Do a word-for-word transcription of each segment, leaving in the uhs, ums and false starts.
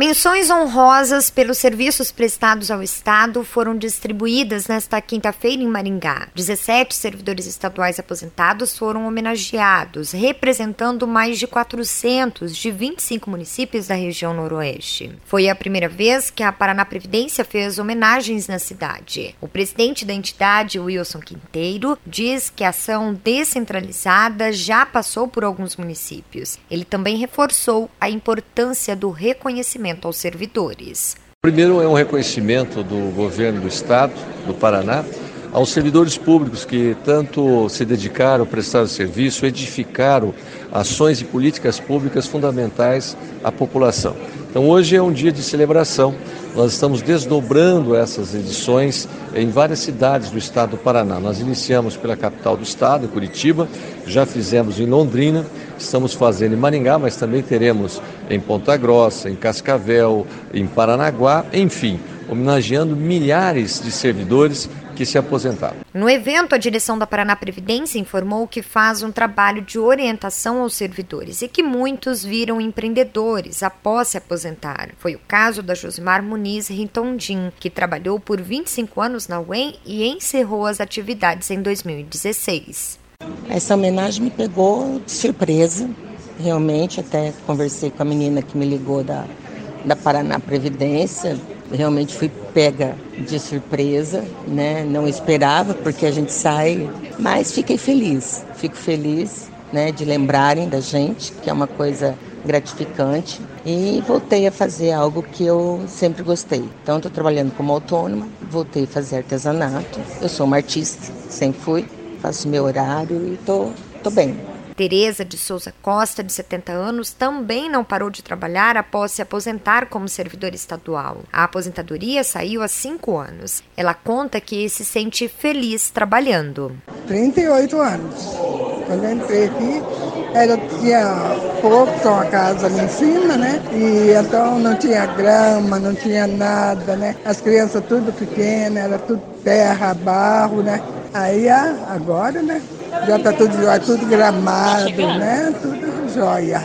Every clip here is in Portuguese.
Menções honrosas pelos serviços prestados ao Estado foram distribuídas nesta quinta-feira em Maringá. dezessete servidores estaduais aposentados foram homenageados, representando mais de quatrocentos de vinte e cinco municípios da região noroeste. Foi a primeira vez que a Paraná Previdência fez homenagens na cidade. O presidente da entidade, Wilson Quinteiro, diz que a ação descentralizada já passou por alguns municípios. Ele também reforçou a importância do reconhecimento aos servidores. Primeiro é um reconhecimento do governo do estado, do Paraná, aos servidores públicos que tanto se dedicaram, prestaram serviço, edificaram ações e políticas públicas fundamentais à população. Então hoje é um dia de celebração. Nós estamos desdobrando essas edições em várias cidades do estado do Paraná. Nós iniciamos pela capital do estado, Curitiba, já fizemos em Londrina, estamos fazendo em Maringá, mas também teremos em Ponta Grossa, em Cascavel, em Paranaguá, enfim, homenageando milhares de servidores que se aposentaram. No evento, a direção da Paraná Previdência informou que faz um trabalho de orientação aos servidores e que muitos viram empreendedores após se aposentar. Foi o caso da Josimar Muniz Rintondim, que trabalhou por vinte e cinco anos na U E M e encerrou as atividades em dois mil e dezesseis. Essa homenagem me pegou de surpresa, realmente, até conversei com a menina que me ligou da, da Paraná Previdência. Realmente fui pega de surpresa, né? Não esperava, porque a gente sai, mas fiquei feliz. Fico feliz, né, de lembrarem da gente, que é uma coisa gratificante, e voltei a fazer algo que eu sempre gostei. Então, estou trabalhando como autônoma, voltei a fazer artesanato. Eu sou uma artista, sempre fui, faço meu horário e estou tô, tô bem. Tereza de Souza Costa, de setenta anos, também não parou de trabalhar após se aposentar como servidora estadual. A aposentadoria saiu há cinco anos. Ela conta que se sente feliz trabalhando. trinta e oito anos. Quando eu entrei aqui, era, tinha pouco, só uma casa ali em cima, né? E então não tinha grama, não tinha nada, né? As crianças tudo pequenas, era tudo terra, barro, né? Aí agora, né? Já está tudo jóia, tudo gramado, né? Tudo jóia.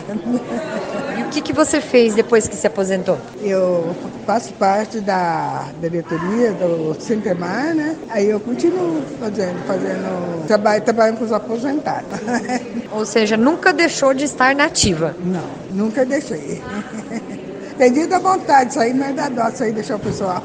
E o que, que você fez depois que se aposentou? Eu faço parte da diretoria do Sintemar, né? Aí eu continuo fazendo, fazendo trabalho, trabalhando com os aposentados. Ou seja, nunca deixou de estar nativa? Não, nunca deixei. Tem dia da vontade, isso aí não é da dó, isso aí deixar o pessoal.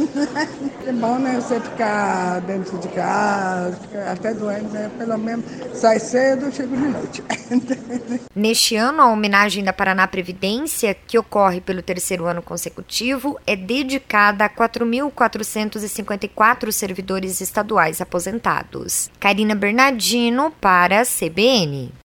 É bom, né, você ficar dentro de casa, até doente, né? Pelo menos sai cedo, chega de noite. Neste ano, a homenagem da Paraná Previdência, que ocorre pelo terceiro ano consecutivo, é dedicada a quatro mil quatrocentos e cinquenta e quatro servidores estaduais aposentados. Karina Bernardino para a C B N.